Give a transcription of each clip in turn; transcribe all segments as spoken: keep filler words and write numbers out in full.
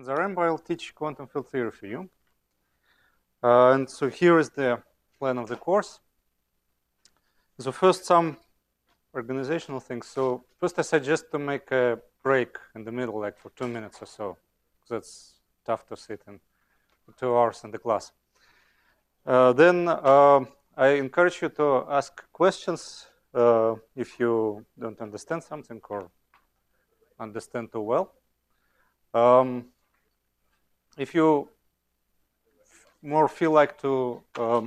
in Zaremba, I'll teach quantum field theory for you. Uh, and so here is the plan of the course. So first, some organizational things. So first, I suggest to make a break in the middle, like for two minutes or so, because that's tough to sit in for two hours in the class. Uh, then uh, I encourage you to ask questions uh, if you don't understand something or understand too well. Um, if you more feel like to um,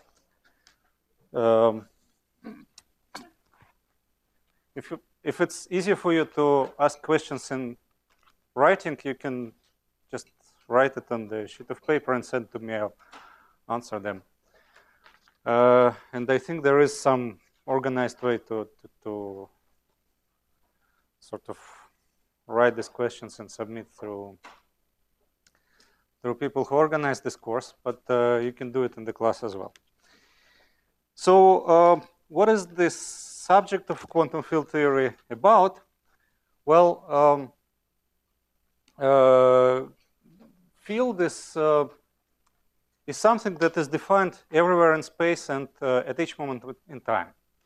um, if you, if it's easier for you to ask questions in writing, you can just write it on the sheet of paper and send to me. I'll answer them. Uh, and I think there is some organized way to, to, to sort of write these questions and submit through through people who organize this course, but uh, you can do it in the class as well. So uh, what is this subject of quantum field theory about? Well, um, uh, field is, uh, is something that is defined everywhere in space and uh, at each moment in time.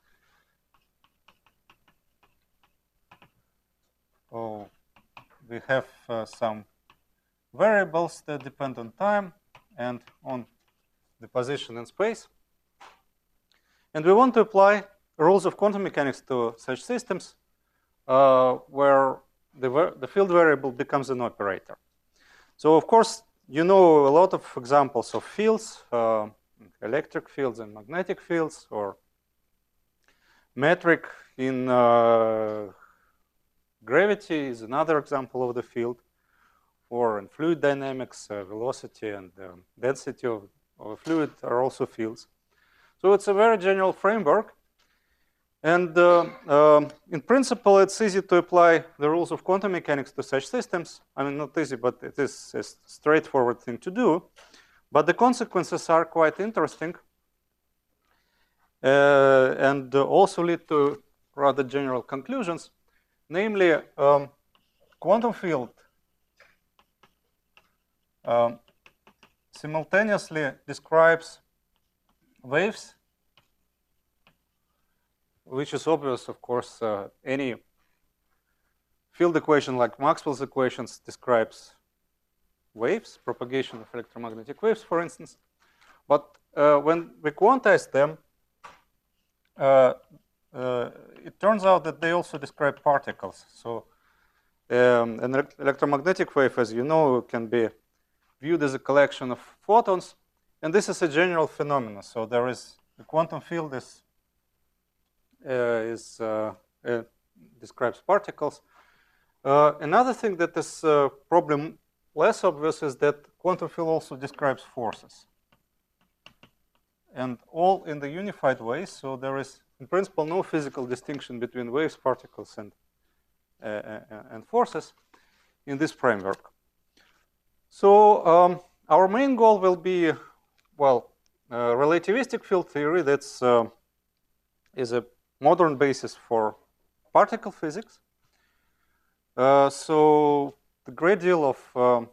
Oh, we have uh, some variables that depend on time and on the position in space. And we want to apply rules of quantum mechanics to such systems uh, where the, the field variable becomes an operator. So of course, you know a lot of examples of fields, uh, electric fields and magnetic fields, or metric in uh, gravity is another example of the field, or in fluid dynamics, uh, velocity and um, density of, of a fluid are also fields. So it's a very general framework. And uh, um, in principle, it's easy to apply the rules of quantum mechanics to such systems. I mean, not easy, but it is a straightforward thing to do. But the consequences are quite interesting uh, and also lead to rather general conclusions. Namely, um, quantum field um, simultaneously describes waves, which is obvious, of course. Uh, any field equation like Maxwell's equations describes waves, propagation of electromagnetic waves, for instance. But uh, when we quantize them, uh, uh, it turns out that they also describe particles. So um, an electromagnetic wave, as you know, can be viewed as a collection of photons. And this is a general phenomenon. So there is the quantum field is, uh, is uh, uh, describes particles. Uh, another thing that is uh, probably less obvious is that quantum field also describes forces. And all in the unified way. So there is, in principle, no physical distinction between waves, particles, and, uh, uh, and forces in this framework. So um, our main goal will be, well, uh, relativistic field theory. That's uh, is a modern basis for particle physics. Uh, so the great deal of um,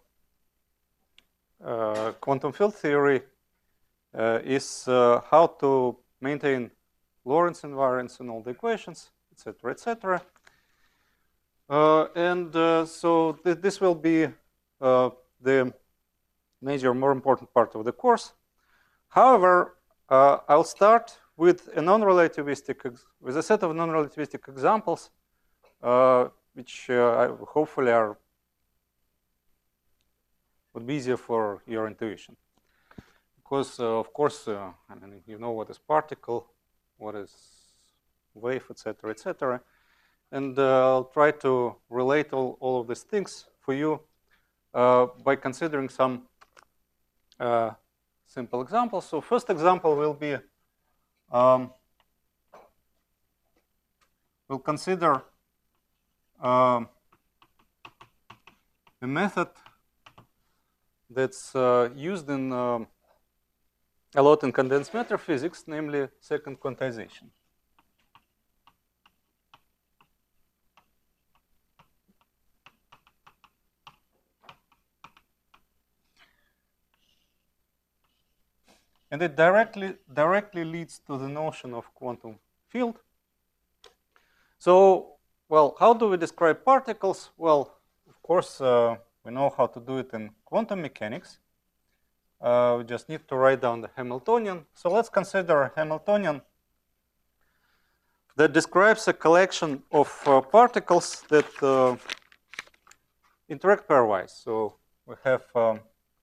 uh, quantum field theory uh, is uh, how to maintain Lorentz invariance in all the equations, et cetera, et cetera. Uh, and uh, so th this will be uh, the major, more important part of the course. However, uh, I'll start with a non-relativistic, with a set of non-relativistic examples, uh, which uh, hopefully are would be easier for your intuition. Because uh, of course, uh, I mean, you know what is particle, what is wave, et cetera, et cetera. And uh, I'll try to relate all, all of these things for you uh, by considering some uh, simple examples. So first example will be, um, we'll consider um, a method that's uh, used in um, a lot in condensed matter physics, namely second quantization. And it directly, directly leads to the notion of quantum field. So, well, how do we describe particles? Well, of course, uh, we know how to do it in quantum mechanics. Uh, we just need to write down the Hamiltonian. So let's consider a Hamiltonian that describes a collection of uh, particles that uh, interact pairwise. So we have um,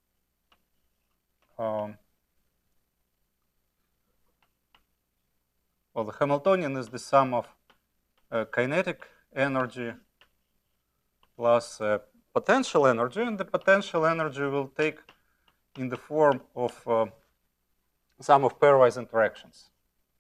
um, well, the Hamiltonian is the sum of uh, kinetic energy plus uh, potential energy, and the potential energy will take in the form of uh, sum of pairwise interactions.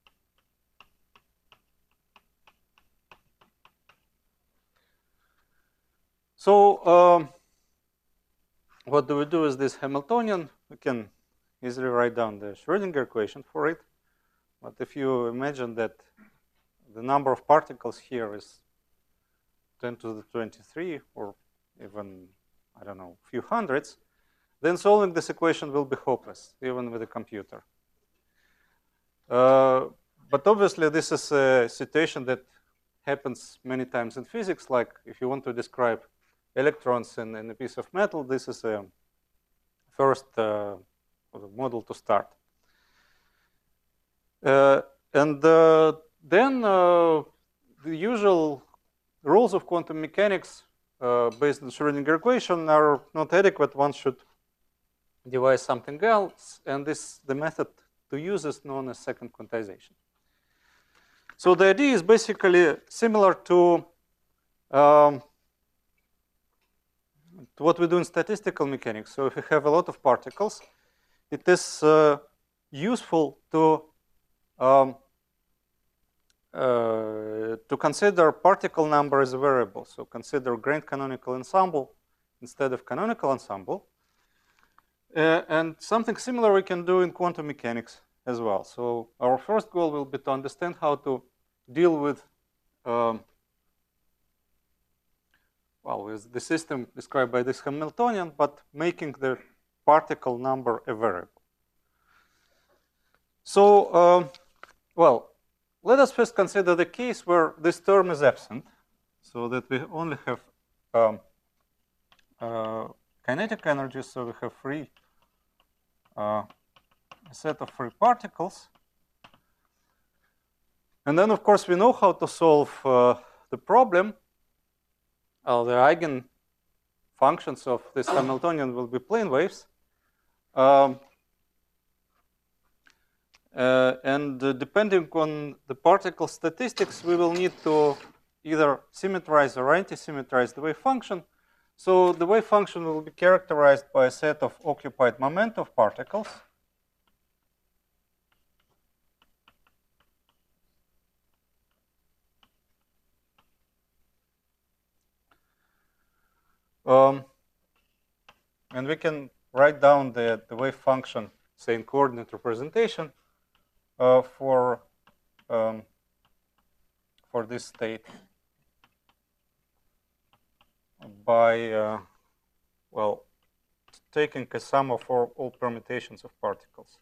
So um, what do we do with this Hamiltonian? We can easily write down the Schrödinger equation for it. But if you imagine that the number of particles here is ten to the twenty-three, or even, I don't know, a few hundreds, then solving this equation will be hopeless, even with a computer. Uh, but obviously, this is a situation that happens many times in physics. Like if you want to describe electrons in, in a piece of metal, this is a first uh, model to start. Uh, and uh, then uh, the usual rules of quantum mechanics uh, based on the Schrödinger equation are not adequate. One should devise something else, and this the method to use is known as second quantization. So the idea is basically similar to, um, to what we do in statistical mechanics. So if you have a lot of particles, it is uh, useful to um, uh, to consider particle number as a variable. So consider grand canonical ensemble instead of canonical ensemble. Uh, and something similar we can do in quantum mechanics as well. So our first goal will be to understand how to deal with, um, well, with the system described by this Hamiltonian, but making the particle number a variable. So, um, well, let us first consider the case where this term is absent, so that we only have um, uh, kinetic energy, so we have free uh, a set of free particles. And then, of course, we know how to solve uh, the problem. Uh, the eigen functions of this Hamiltonian will be plane waves. Um, uh, and uh, depending on the particle statistics, we will need to either symmetrize or anti-symmetrize the wave function. So the wave function will be characterized by a set of occupied moment of particles. Um, and we can write down the, the wave function, say, in coordinate representation uh, for, um, for this state by, uh, well, taking a sum of all, all permutations of particles.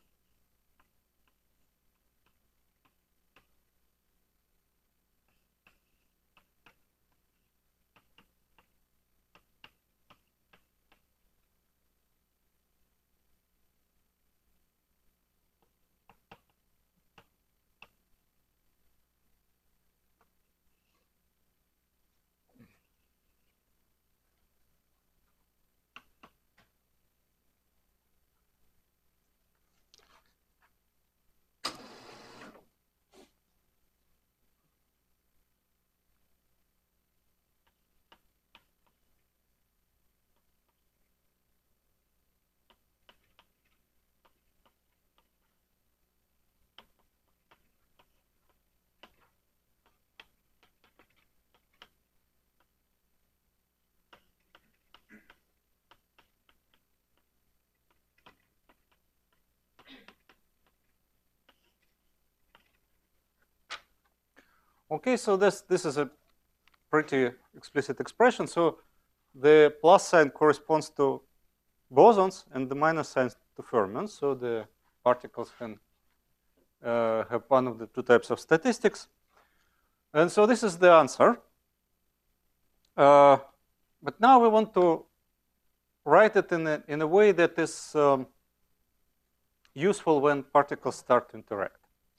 Okay, so this, this is a pretty explicit expression. So the plus sign corresponds to bosons and the minus sign to fermions. So the particles can uh, have one of the two types of statistics. And so this is the answer. Uh, but now we want to write it in a, in a way that is um, useful when particles start to interact.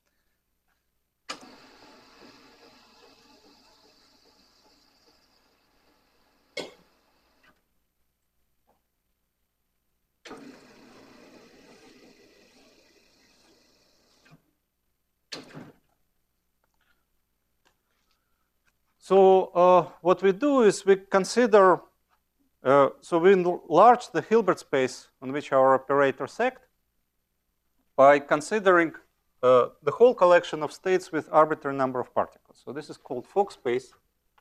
So uh, what we do is we consider, uh, so we enlarge the Hilbert space on which our operators act by considering uh, the whole collection of states with arbitrary number of particles. So this is called Fock space.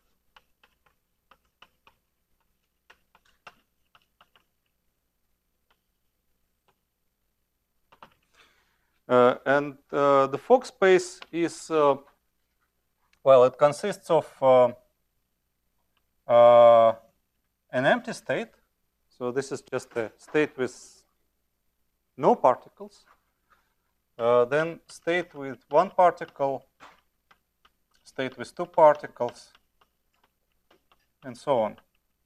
Uh, and uh, the Fock space is, uh, well, it consists of uh, uh, an empty state. So this is just a state with no particles. Uh, then state with one particle, state with two particles, and so on.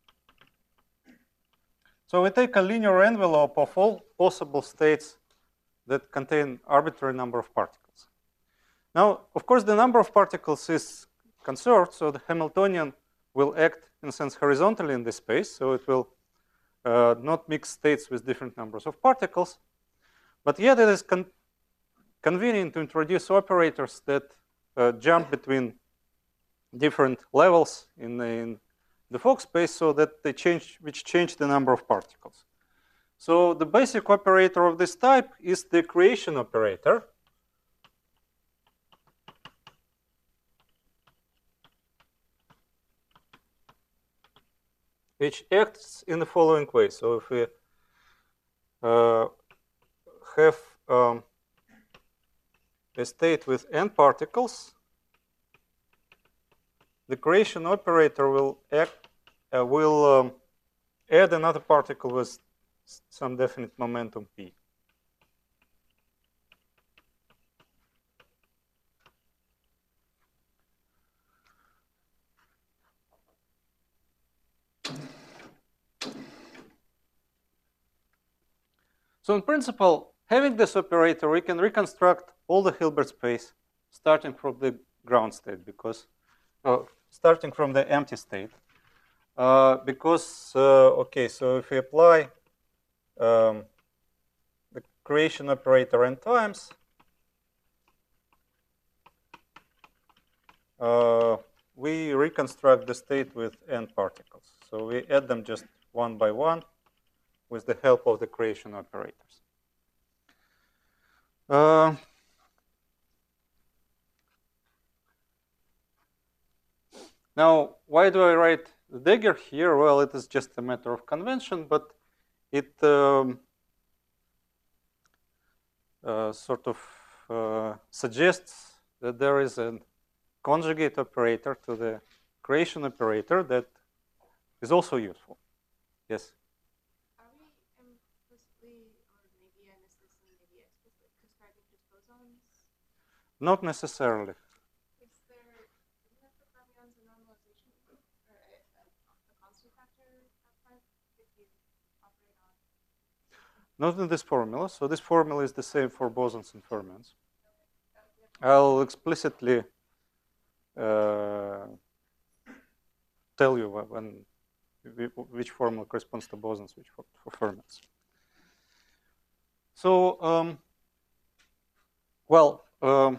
So we take a linear envelope of all possible states that contain arbitrary number of particles. Now, of course, the number of particles is conserved, so the Hamiltonian will act, in a sense, horizontally in this space, so it will uh, not mix states with different numbers of particles. But yet it is con convenient to introduce operators that uh, jump between different levels in the, in the Fock space so that they change, which change the number of particles. So the basic operator of this type is the creation operator. Which acts in the following way. So if we uh, have um, a state with n particles, the creation operator will act, uh, will um, add another particle with some definite momentum p. So in principle, having this operator, we can reconstruct all the Hilbert space starting from the ground state, because uh, starting from the empty state, uh, because uh, okay, so if we apply um, the creation operator n times, uh, we reconstruct the state with n particles. So we add them just one by one with the help of the creation operators. Uh, now, why do I write the dagger here? Well, it is just a matter of convention, but it um, uh, sort of uh, suggests that there is a conjugate operator to the creation operator that is also useful. Yes? Are we implicitly, or maybe I missed this and maybe explicitly, describing just bosons? Not necessarily. Is there, isn't that the fermions a normalization, or a, a, a constant factor outside if you operate on? Not in this formula. So this formula is the same for bosons and fermions. I'll explicitly uh, tell you when which formula corresponds to bosons, which for, for fermions. So, um, well, um,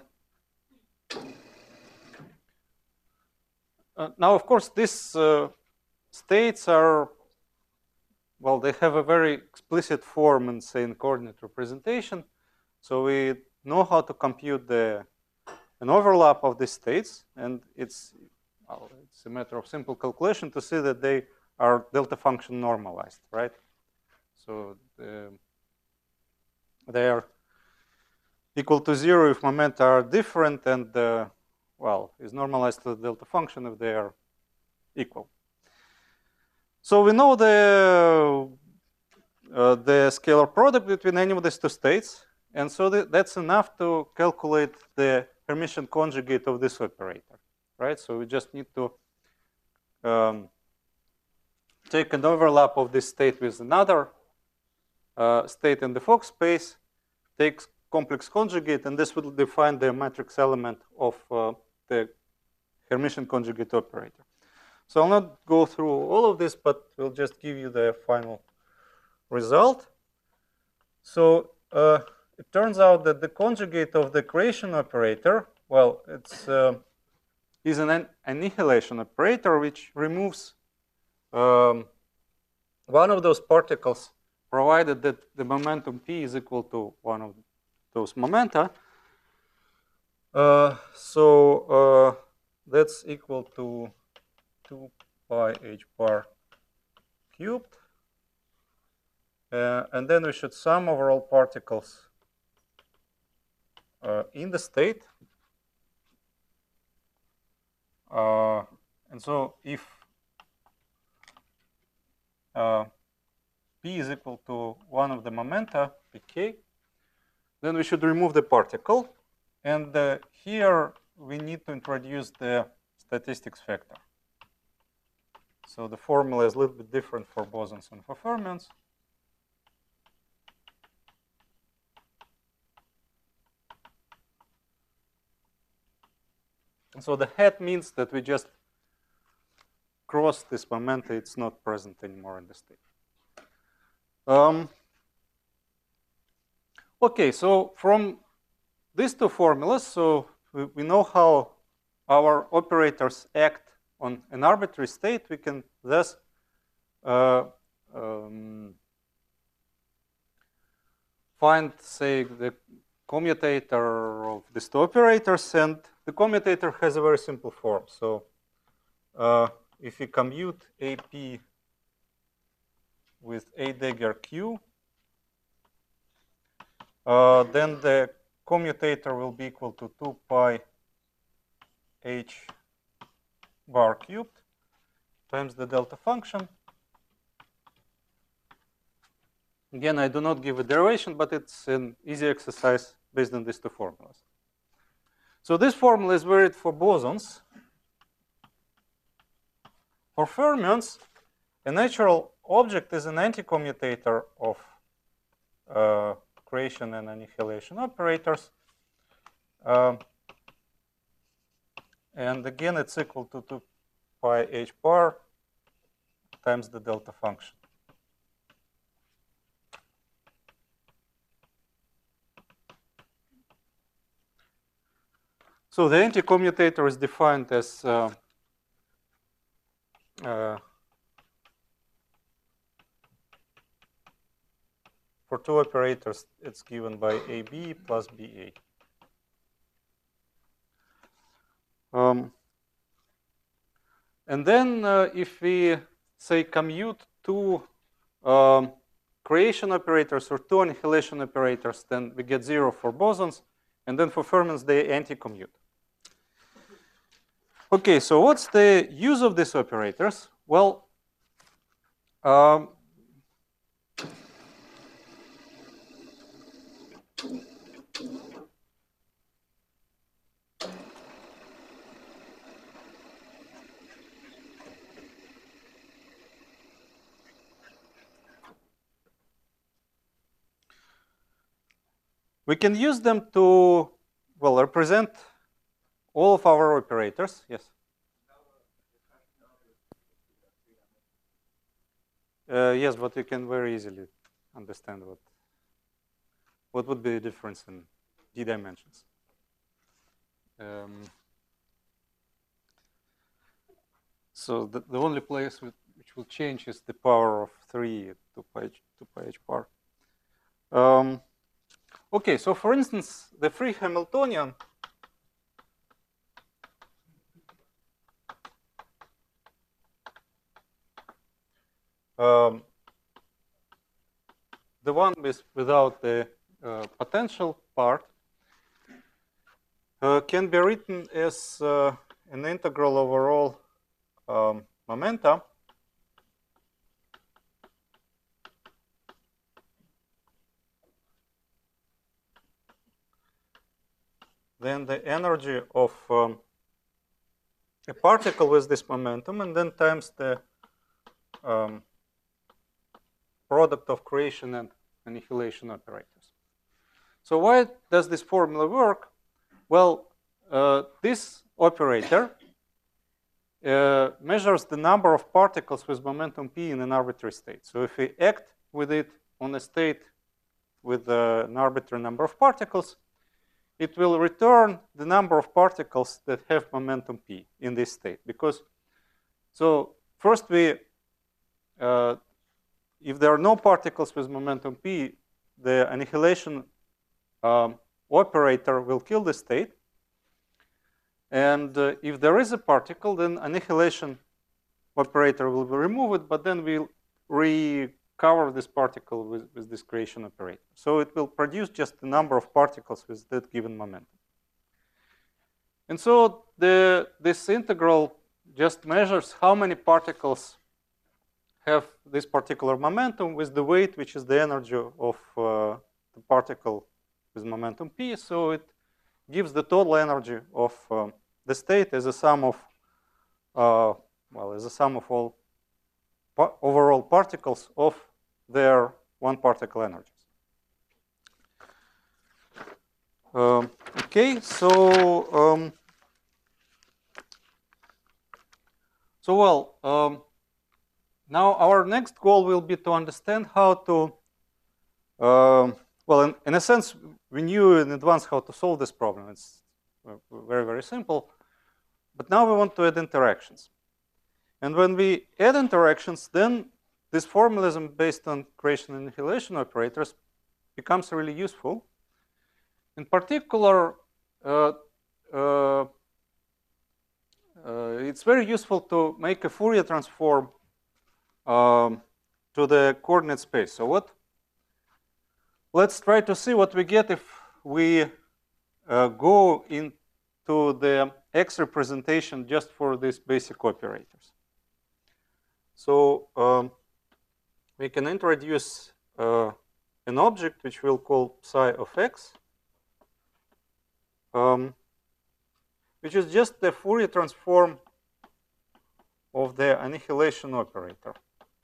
uh, now of course these uh, states are, well, they have a very explicit form in, say, in coordinate representation. So we know how to compute the an overlap of these states, and it's well, it's a matter of simple calculation to see that they are delta function normalized, right? So the, they are equal to zero if momenta are different, and uh, well, is normalized to the delta function if they are equal. So we know the uh, the scalar product between any of these two states and so th that's enough to calculate the Hermitian conjugate of this operator, right? So we just need to um, take an overlap of this state with another uh, state in the Fock space, take complex conjugate, and this will define the matrix element of uh, the Hermitian conjugate operator. So I'll not go through all of this, but we'll just give you the final result. So uh, it turns out that the conjugate of the creation operator, well, it's uh, is an annihilation operator which removes um, one of those particles, provided that the momentum p is equal to one of those momenta. Uh, so uh, that's equal to two pi h bar cubed. Uh, and then we should sum over all particles uh, in the state. Uh, and so if uh, p is equal to one of the momenta, pk, then we should remove the particle. And uh, here we need to introduce the statistics factor. So the formula is a little bit different for bosons and for fermions. And so the hat means that we just cross this momenta. It's not present anymore in the state. Um, okay, so from these two formulas, so we, we know how our operators act on an arbitrary state. We can thus uh, um, find, say, the commutator of these two operators, and the commutator has a very simple form. So uh, if we commute A P with A dagger Q, uh, then the commutator will be equal to two pi h bar cubed times the delta function. Again, I do not give a derivation, but it's an easy exercise based on these two formulas. So this formula is varied for bosons. For fermions, a natural object is an anticommutator of uh, creation and annihilation operators. Um, and again, it's equal to two pi h bar times the delta function. So the anticommutator is defined as uh, uh, for two operators, it's given by A B plus B A. Um, and then uh, if we, say, commute two um, creation operators or two annihilation operators, then we get zero for bosons. And then for fermions, they anti-commute. Okay, so what's the use of these operators? Well, um, we can use them to, well, represent all of our operators. Yes? Uh, yes, but you can very easily understand what, what would be the difference in d dimensions. Um, so the, the only place with, which will change is the power of three to pi h, to pi h bar. Um, okay, so for instance, the free Hamiltonian um, the one with, without the uh, potential part uh, can be written as uh, an integral over all um, momenta then the energy of um, a particle with this momentum, and then times the um, product of creation and annihilation operators. So why does this formula work? Well, uh, this operator uh, measures the number of particles with momentum p in an arbitrary state. So if we act with it on a state with uh, an arbitrary number of particles, it will return the number of particles that have momentum p in this state. Because, so first we, uh, if there are no particles with momentum p, the annihilation um, operator will kill the state. And uh, if there is a particle, then annihilation operator will be removed, but then we'll recover this particle with, with this creation operator. So it will produce just the number of particles with that given momentum. And so the, this integral just measures how many particles have this particular momentum with the weight, which is the energy of uh, the particle with momentum p. So it gives the total energy of um, the state as a sum of, uh, well, as a sum of all par overall particles of their one particle energies. Um, okay, so um, so well. Um, now our next goal will be to understand how to. Um, well, in, in a sense, we knew in advance how to solve this problem. It's very, very simple. But now we want to add interactions. And when we add interactions, then this formalism based on creation and annihilation operators becomes really useful. In particular, uh, uh, uh, it's very useful to make a Fourier transform um, to the coordinate space. So what? Let's try to see what we get if we uh, go into the X representation just for these basic operators. So um, we can introduce uh, an object which we'll call psi of x, um, which is just the Fourier transform of the annihilation operator.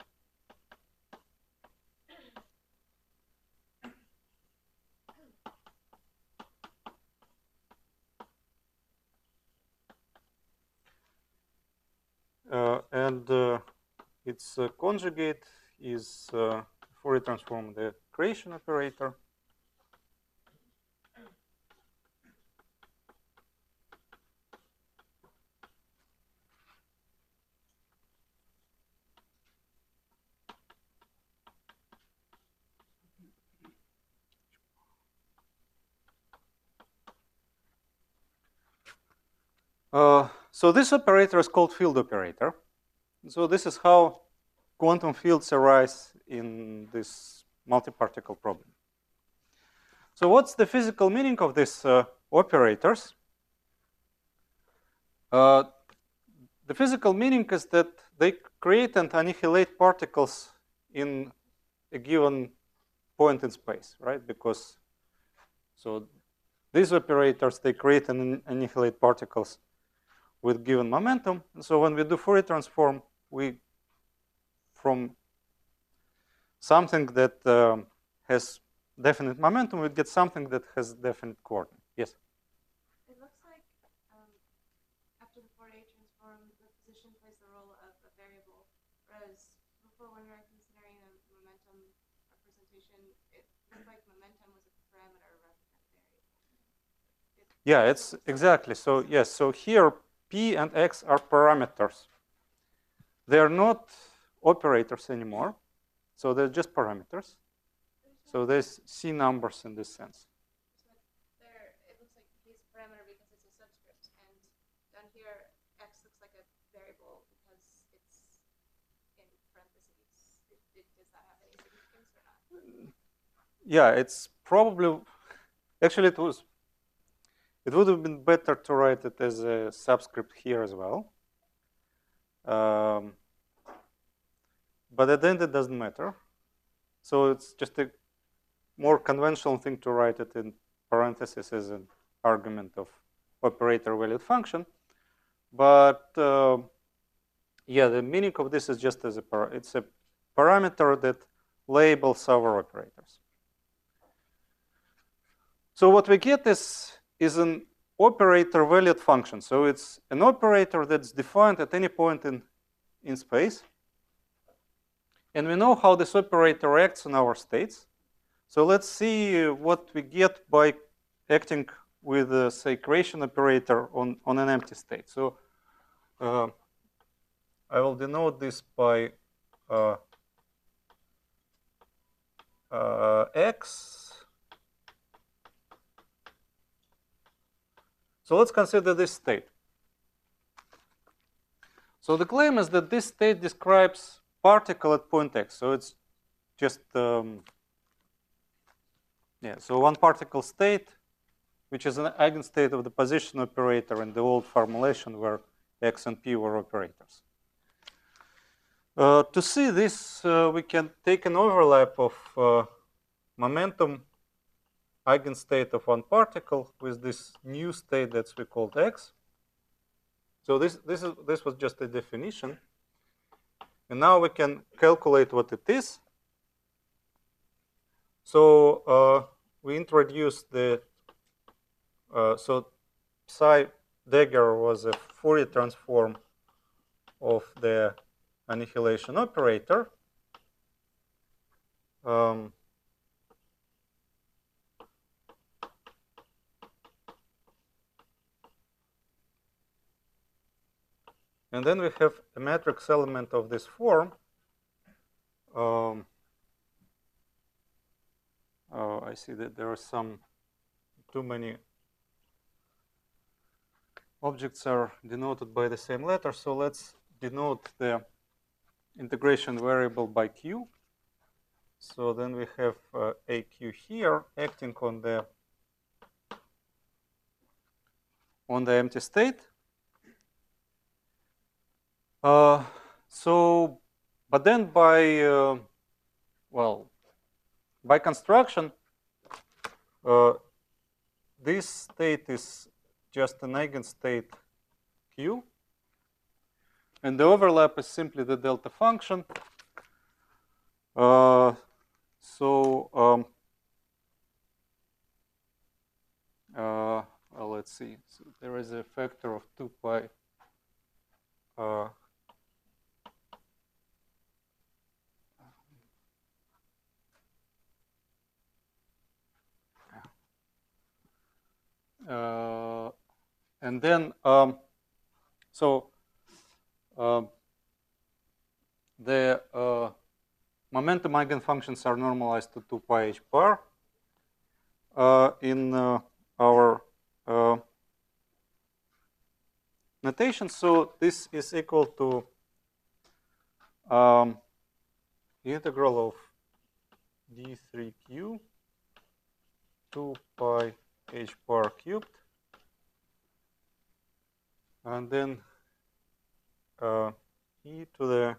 Uh, and uh, its uh, conjugate is uh, Fourier transform of the creation operator. Uh, so this operator is called field operator. So this is how quantum fields arise in this multi-particle problem. So what's the physical meaning of these uh, operators? Uh, the physical meaning is that they create and annihilate particles in a given point in space, right? Because so these operators, they create and annihilate particles with given momentum. And so when we do Fourier transform, we, from something that um, has definite momentum, we get something that has definite coordinate. Yes? It looks like um, after the Fourier transform, the position plays the role of a variable, whereas before when we were considering a momentum representation, it looked like momentum was a parameter rather than a variable. It, yeah, it's exactly. So yes, so here, P and X are parameters. They are not operators anymore. So they're just parameters. So there's C numbers in this sense. So there, it looks like P is a parameter because it's a subscript, and down here, X looks like a variable because it's in parentheses. It, it, does that have any significance or not? Yeah, it's probably, actually it was, it would have been better to write it as a subscript here as well. Um, but at the end, it doesn't matter. So it's just a more conventional thing to write it in parentheses as a argument of operator valued function. But uh, yeah, the meaning of this is just as a par it's a parameter that labels our operators. So what we get is, is an operator valued function. So it's an operator that's defined at any point in, in space. And we know how this operator acts on our states. So let's see what we get by acting with, uh, say, creation operator on, on an empty state. So uh, I will denote this by uh, uh, x. So let's consider this state. So the claim is that this state describes particle at point x. So it's just, um, yeah, so one particle state, which is an eigenstate of the position operator in the old formulation where x and p were operators. Uh, to see this, uh, we can take an overlap of uh, momentum eigenstate of one particle with this new state that we called x. So this, this, is, this was just a definition. And now we can calculate what it is. So uh, we introduced the, uh, so psi dagger was a Fourier transform of the annihilation operator. Um, And then we have a matrix element of this form. Um, oh, I see that there are some, too many objects are denoted by the same letter. So let's denote the integration variable by q. So then we have uh, a q here acting on the on the empty state. Uh, so, but then by, uh, well, by construction, uh, this state is just an eigenstate q. And the overlap is simply the delta function. Uh, so, um, uh, well, let's see. So there is a factor of two pi. Uh, Uh, and then, um, so uh, the uh, momentum eigenfunctions are normalized to two pi h bar uh, in uh, our uh, notation. So this is equal to um, the integral of d three q two pi h bar cubed, and then uh, e to the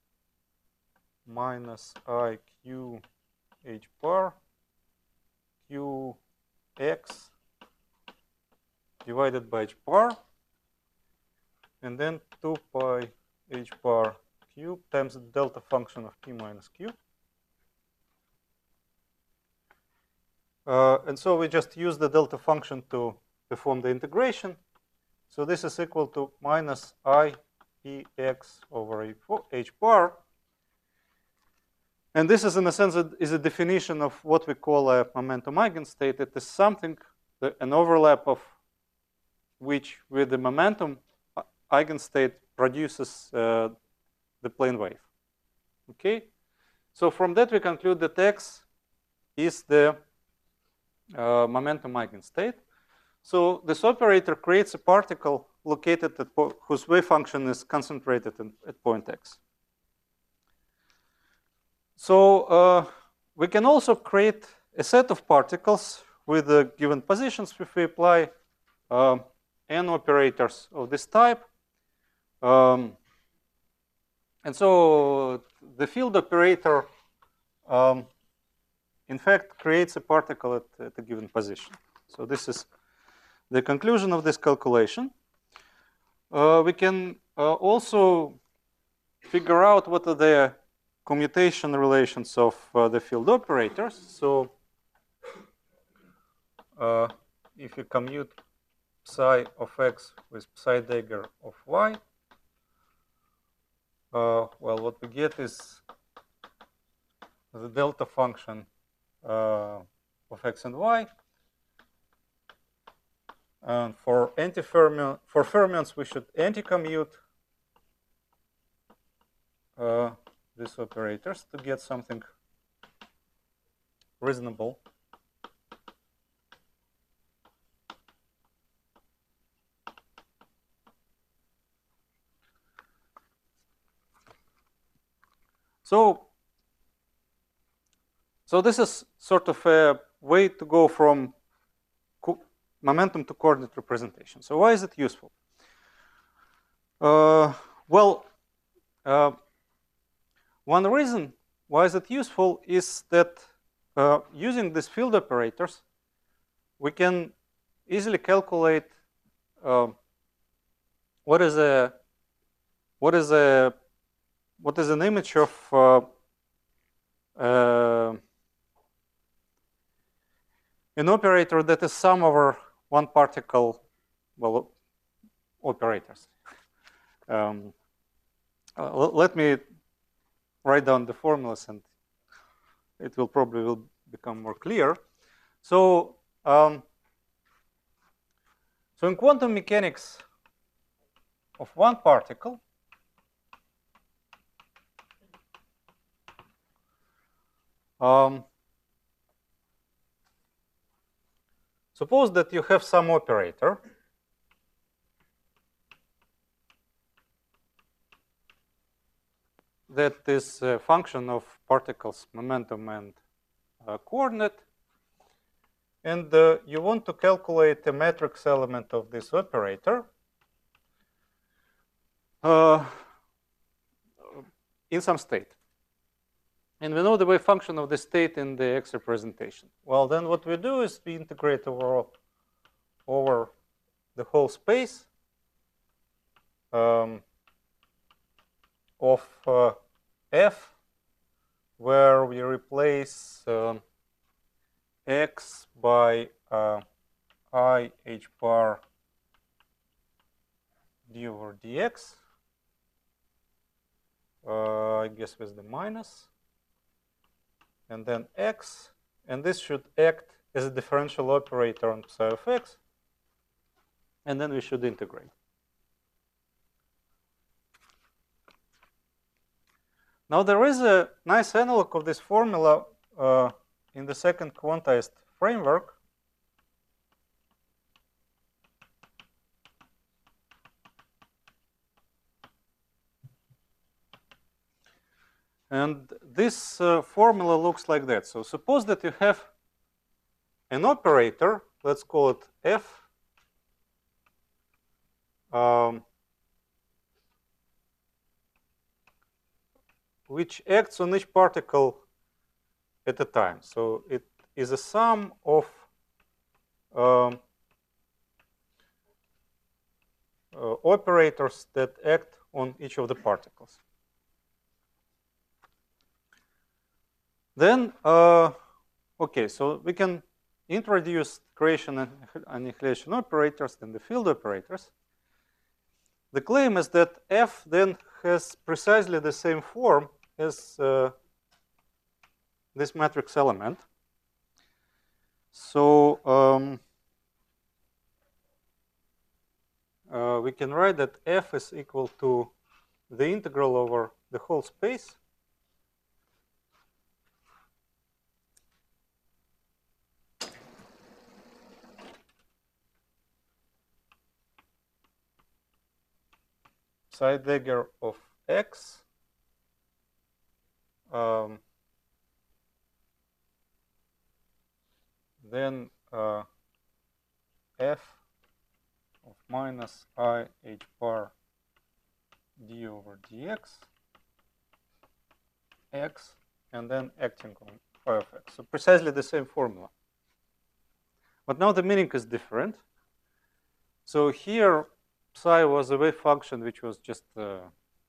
minus I q h bar q x divided by h bar, and then two pi h bar cube times the delta function of p minus q. Uh, and so we just use the delta function to perform the integration. So this is equal to minus I e x over h bar. And this is, in a sense, a, is a definition of what we call a momentum eigenstate. It is something, that, an overlap of which with the momentum eigenstate produces uh, the plane wave. Okay? So from that we conclude that x is the uh, momentum eigenstate. So this operator creates a particle located at whose wave function is concentrated in, at point x. So uh, we can also create a set of particles with uh, given positions if we apply uh, n operators of this type. Um, and so the field operator, um, in fact, creates a particle at, at a given position. So this is the conclusion of this calculation, uh, we can uh, also figure out what are the commutation relations of uh, the field operators. So uh, if you commute psi of x with psi dagger of y, uh, well, what we get is the delta function uh, of x and y. And for anti-fermion, for fermions, we should anti-commute uh, these operators to get something reasonable. So, so this is sort of a way to go from momentum to coordinate representation. So why is it useful? Uh, well, uh, one reason why is it useful is that uh, using these field operators, we can easily calculate uh, what is a what is a what is an image of uh, uh, an operator that is sum over one particle, well, operators. Um, uh, let me write down the formulas, and it will probably will become more clear. So, um, so in quantum mechanics of one particle, um, suppose that you have some operator that is a function of particles' momentum and uh, coordinate, and uh, you want to calculate the matrix element of this operator uh, in some state. And we know the wave function of the state in the X representation. Well, then what we do is we integrate over, over the whole space um, of uh, F, where we replace um, X by uh, I h bar d over dx, uh, I guess with the minus, and then x, and this should act as a differential operator on psi of x, and then we should integrate. Now there is a nice analog of this formula uh, in the second quantized framework. And this uh, formula looks like that. So suppose that you have an operator, let's call it F, um, which acts on each particle at a time. So it is a sum of um, uh, operators that act on each of the particles. Then, uh, okay, so we can introduce creation and annihilation operators, then the field operators. The claim is that F then has precisely the same form as uh, this matrix element. So um, uh, we can write that F is equal to the integral over the whole space psi dagger of x um, then uh, f of minus I h bar d over dx x, and then acting on phi of x. So precisely the same formula. But now the meaning is different. So here, psi was a wave function which was just uh,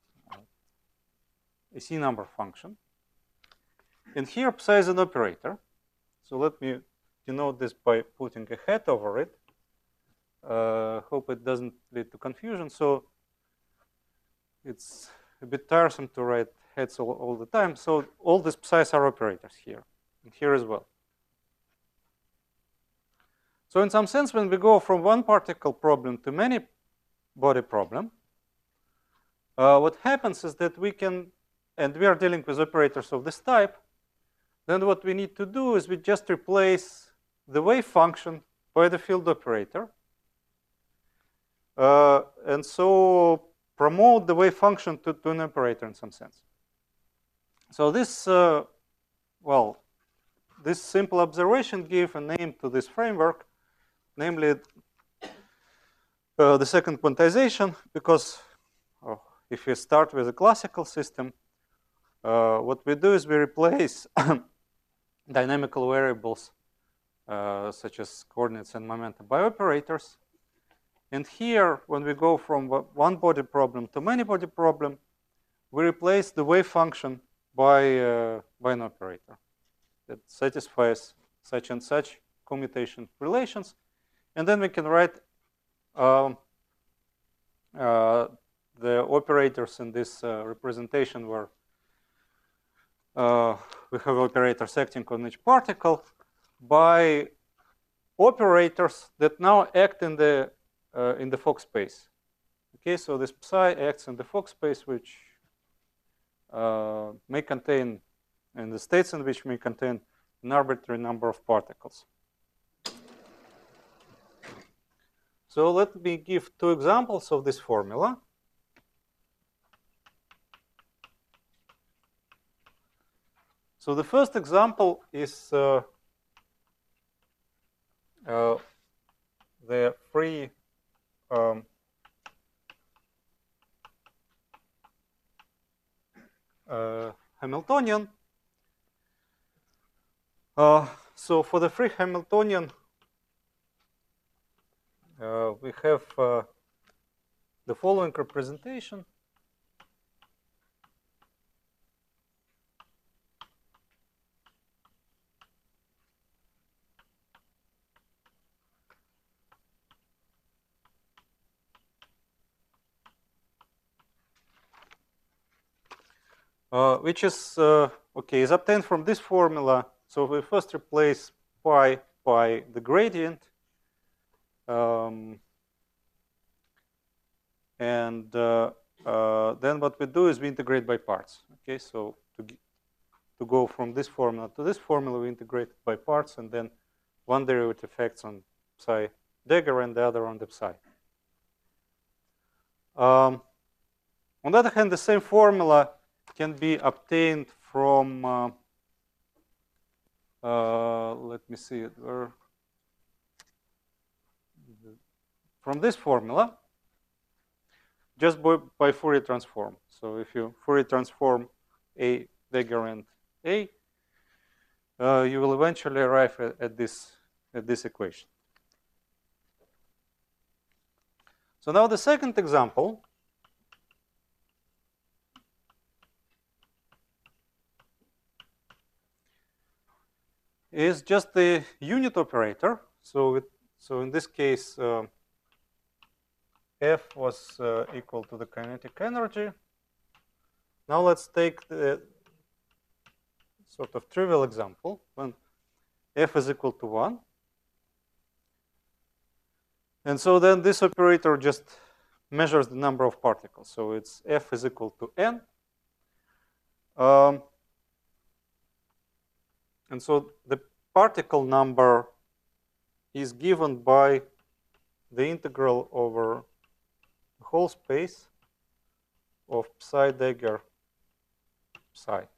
a C number function. And here, psi is an operator. So let me denote this by putting a hat over it. Uh, hope it doesn't lead to confusion. So it's a bit tiresome to write hats all, all the time. So all these psi's are operators here, and here as well. So in some sense, when we go from one particle problem to many body problem, uh, what happens is that we can, and we are dealing with operators of this type, then what we need to do is we just replace the wave function by the field operator. Uh, and so promote the wave function to, to an operator in some sense. So this, uh, well, this simple observation gave a name to this framework, namely uh, the second quantization, because oh, if we start with a classical system, uh, what we do is we replace dynamical variables uh, such as coordinates and momentum by operators. And here, when we go from one body problem to many body problem, we replace the wave function by, uh, by an operator that satisfies such and such commutation relations. And then we can write um, uh, the operators in this uh, representation where uh, we have operators acting on each particle by operators that now act in the uh, in the Fock space. Okay, so this psi acts in the Fock space, which uh, may contain, in the states in which may contain an arbitrary number of particles. So let me give two examples of this formula. So the first example is uh, uh, the free um, uh, Hamiltonian. Uh, so for the free Hamiltonian, uh, we have uh, the following representation. Uh, which is, uh, okay, is obtained from this formula. So we first replace pi by the gradient. Um, and uh, uh, then what we do is we integrate by parts. Okay, so to, to go from this formula to this formula, we integrate by parts, and then one derivative acts on psi dagger and the other on the psi. Um, on the other hand, the same formula can be obtained from, uh, uh, let me see it, where, from this formula, just by, by Fourier transform. So if you Fourier transform A dagger and A, uh, you will eventually arrive at, at, this, at this equation. So now the second example is just the unit operator. So, it, so in this case, uh, F was uh, equal to the kinetic energy. Now let's take the sort of trivial example when F is equal to one. And so then this operator just measures the number of particles. So it's F is equal to N. Um, And so the particle number is given by the integral over the whole space of psi dagger psi.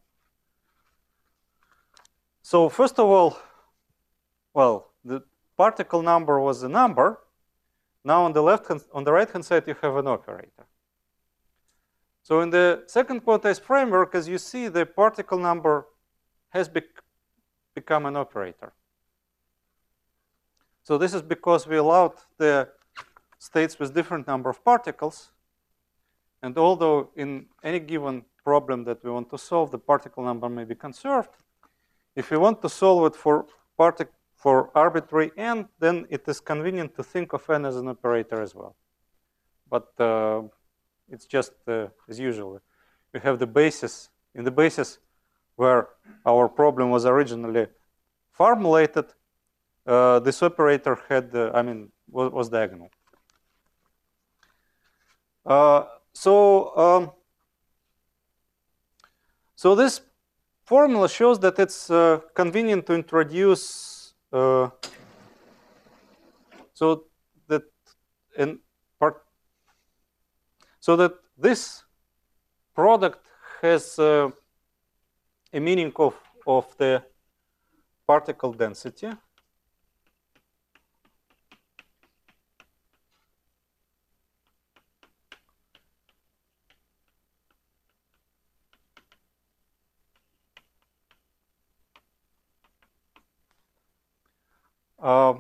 So first of all, well, the particle number was a number. Now on the left hand, on the right hand side, you have an operator. So in the second quantized framework, as you see, the particle number has become become an operator. So this is because we allowed the states with different number of particles. And although in any given problem that we want to solve, the particle number may be conserved, if we want to solve it for partic for arbitrary n, then it is convenient to think of n as an operator as well. But uh, it's just uh, as usual. We have the basis, in the basis where our problem was originally formulated, uh, this operator had, uh, I mean, was, was diagonal. Uh, so, um, so this formula shows that it's uh, convenient to introduce, uh, so that in part, so that this product has uh, a meaning of of the particle density. Uh,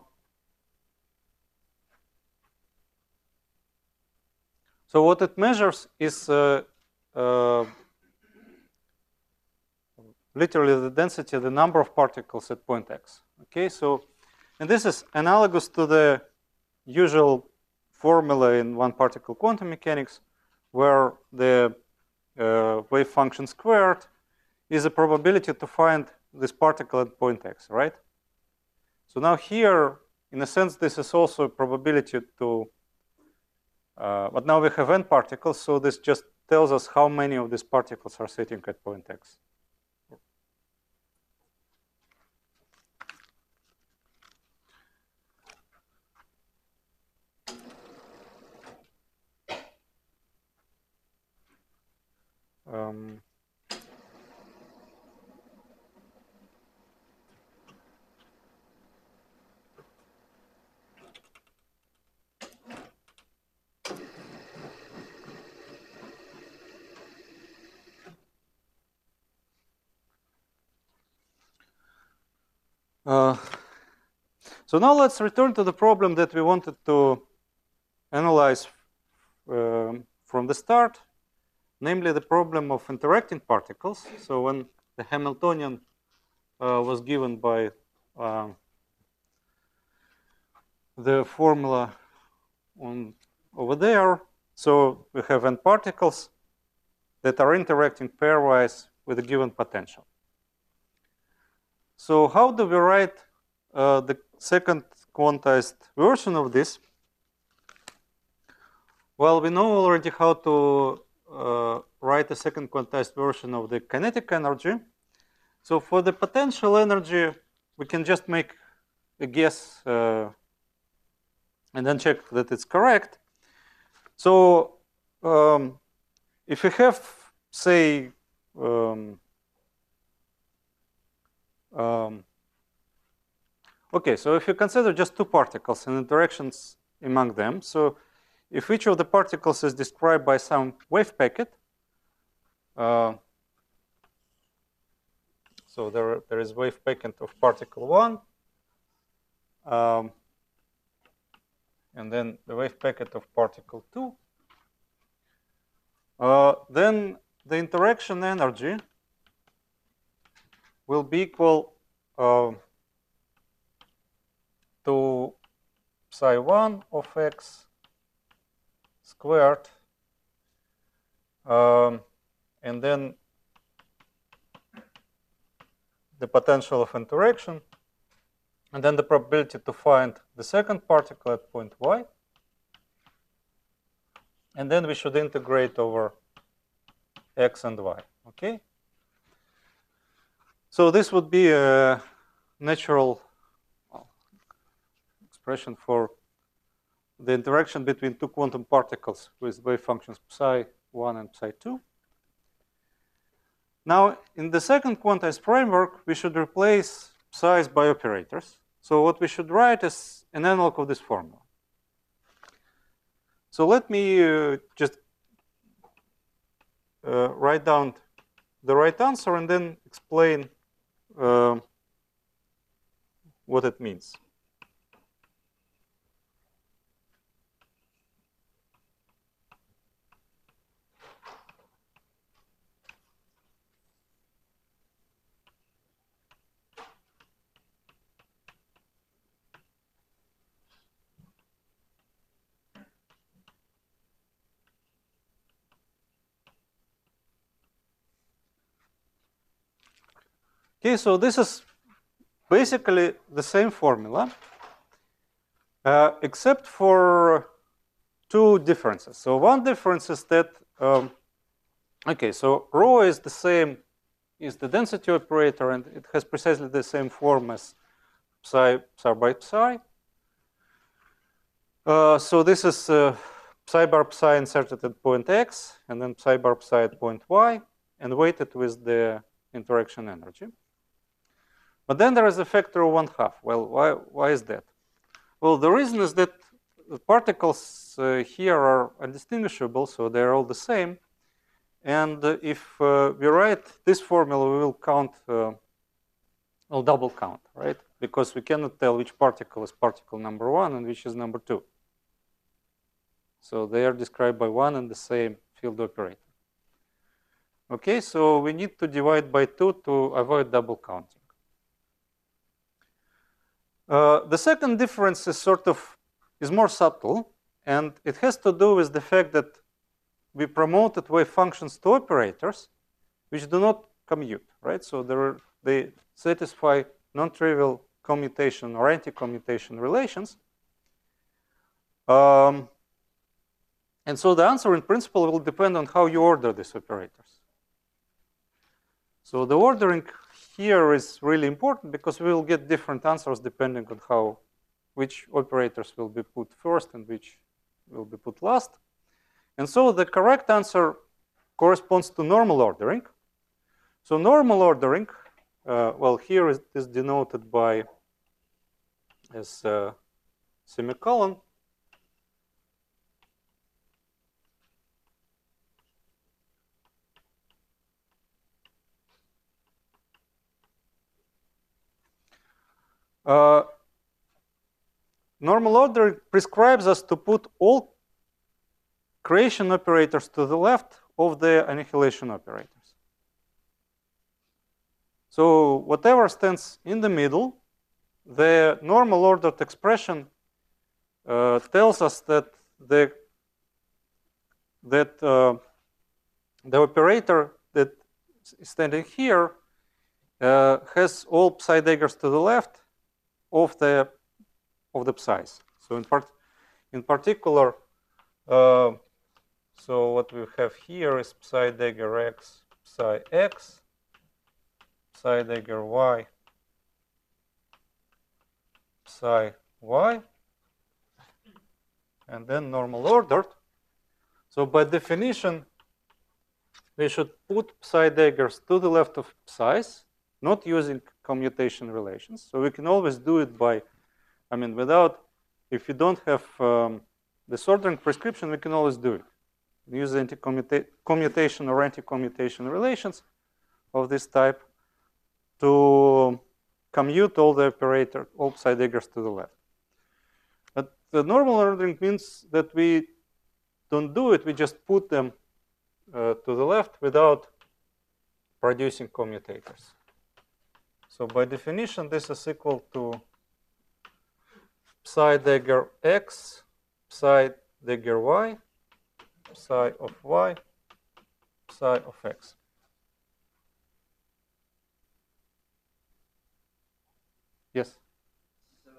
so what it measures is uh, uh, literally the density, the number of particles at point x. Okay, so, and this is analogous to the usual formula in one-particle quantum mechanics, where the uh, wave function squared is a probability to find this particle at point x, right? So now here, in a sense, this is also a probability to, uh, but now we have n particles, so this just tells us how many of these particles are sitting at point x. Um, Uh, so now let's return to the problem that we wanted to analyze uh, from the start, namely the problem of interacting particles. So when the Hamiltonian uh, was given by uh, the formula on over there, so we have n particles that are interacting pairwise with a given potential. So how do we write uh, the second quantized version of this? Well, we know already how to uh, write a second quantized version of the kinetic energy. So for the potential energy, we can just make a guess uh, and then check that it's correct. So um, if we have, say, um, Um, okay, so if you consider just two particles and interactions among them, so if each of the particles is described by some wave packet, uh, so there, there is wave packet of particle one, um, and then the wave packet of particle two, uh, then the interaction energy will be equal uh, to psi one of x squared, um, and then the potential of interaction, and then the probability to find the second particle at point y, and then we should integrate over x and y, okay? So this would be a natural expression for the interaction between two quantum particles with wave functions psi one and psi two. Now, in the second quantized framework, we should replace psi's by operators. So what we should write is an analog of this formula. So let me uh, just uh, write down the right answer and then explain Uh, what it means. Okay, so this is basically the same formula, uh, except for two differences. So one difference is that, um, okay, so rho is the same, is the density operator, and it has precisely the same form as psi, psi by psi. Uh, so this is uh, psi bar psi inserted at point x, and then psi bar psi at point y, and weighted with the interaction energy. But then there is a factor of one half. Well, why, why is that? Well, the reason is that the particles uh, here are undistinguishable, so they're all the same. And uh, if uh, we write this formula, we will count, uh, we'll double count, right? Because we cannot tell which particle is particle number one and which is number two. So they are described by one and the same field operator. Okay, so we need to divide by two to avoid double counting. Uh, the second difference is sort of, is more subtle, and it has to do with the fact that we promoted wave functions to operators which do not commute, right? So there, they satisfy non-trivial commutation or anti-commutation relations. Um, and so the answer in principle will depend on how you order these operators. So the ordering here is really important because we will get different answers depending on how, which operators will be put first and which will be put last. And so the correct answer corresponds to normal ordering. So normal ordering, uh, well, here it is denoted by as a semicolon. Uh, normal ordering prescribes us to put all creation operators to the left of the annihilation operators. So whatever stands in the middle, the normal ordered expression uh, tells us that the that uh, the operator that is standing here uh, has all psi daggers to the left of the of the psis. So in part, in particular, uh, so what we have here is psi dagger x, psi x, psi dagger y, psi y, and then normal ordered. So by definition, we should put psi daggers to the left of psis, not using commutation relations. So we can always do it by, I mean, without, if you don't have um, this ordering prescription, we can always do it. Use anti-commutation or anti-commutation relations of this type to commute all the operator, all psi daggers to the left. But the normal ordering means that we don't do it, we just put them uh, to the left without producing commutators. So by definition, this is equal to psi dagger x, psi dagger y, psi of y, psi of x. Yes? So,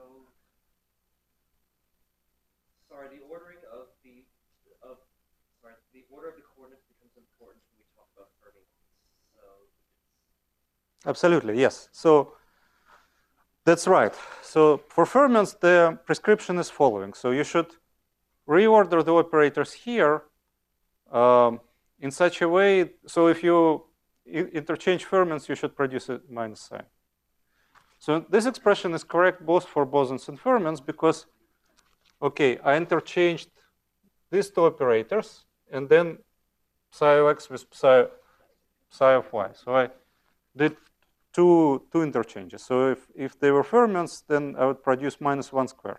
sorry, the ordering of the, of, sorry, the order of the coordinates becomes important when we talk about Fermi. So, absolutely, yes. So that's right. So for fermions, the prescription is following. So you should reorder the operators here um, in such a way. So if you interchange fermions, you should produce a minus sign. So this expression is correct both for bosons and fermions because, okay, I interchanged these two operators and then psi of x with psi, psi of y. So I did two, two interchanges. So if, if they were fermions, then I would produce minus one squared.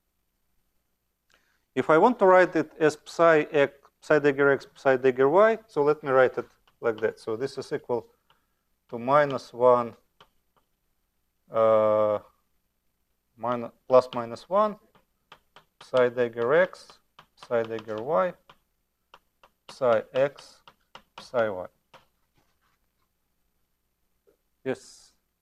If I want to write it as psi x, psi dagger x, psi dagger y, so let me write it like that. So this is equal to minus one uh, minus, plus minus one, psi dagger x, psi dagger y, psi x, psi y. Yes?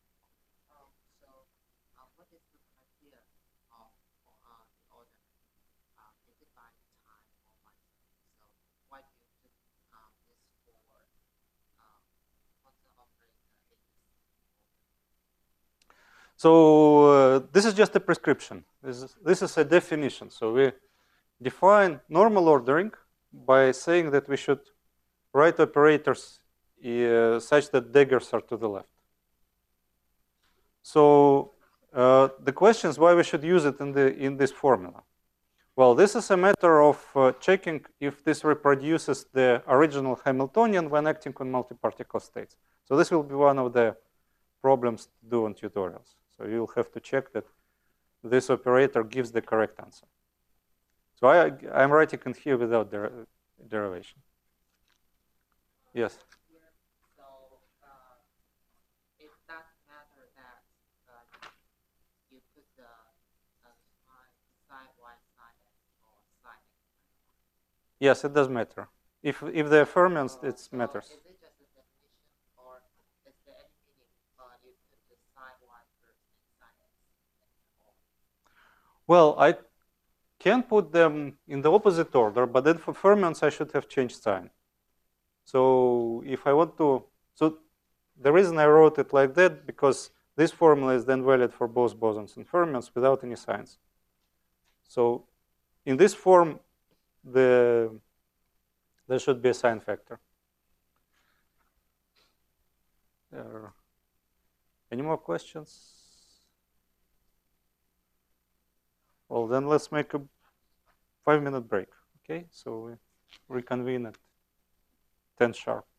So uh, this is just a prescription. This is, this is a definition. So we define normal ordering by saying that we should write operators uh, such that daggers are to the left. So uh, the question is why we should use it in, the, in this formula. Well, this is a matter of uh, checking if this reproduces the original Hamiltonian when acting on multi-particle states. So this will be one of the problems to do on tutorials. So you'll have to check that this operator gives the correct answer. So I, I'm writing in here without der derivation. Yes? So uh, it doesn't matter that uh, you put the uh, side y, side x, or side x. Yes, it does matter. If, if the fermions, So- it so matters. Is it just a definition, or is there any meaning uh, you put the side y first and side x? Well, I can put them in the opposite order, but then for fermions, I should have changed sign. So if I want to, so the reason I wrote it like that, because this formula is then valid for both bosons and fermions without any signs. So in this form, the, there should be a sign factor. There. Any more questions? Well, then let's make a five minute break, okay? So we reconvene at ten sharp.